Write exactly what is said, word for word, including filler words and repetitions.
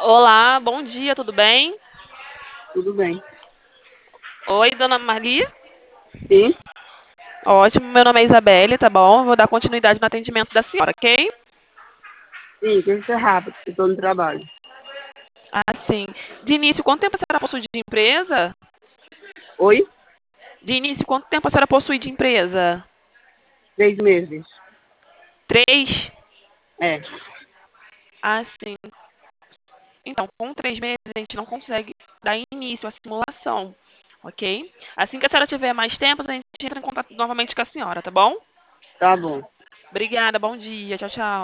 Olá, bom dia, tudo bem? Tudo bem. Oi, dona Marli? Sim, Ótimo, meu nome é Isabelle, tá bom? Vou dar continuidade no atendimento da senhora, ok? sim, tem que ser rápido, porque estou no trabalho. Ah, sim. De início, quanto tempo a senhora possui de empresa? Oi? De início, quanto tempo a senhora possui de empresa? Três meses. Três? É, Ah, sim. Então, com três meses, a gente não consegue dar início à simulação, ok? Assim que a senhora tiver mais tempo, a gente entra em contato novamente com a senhora, tá bom? tá bom. Obrigada, bom dia, tchau, tchau.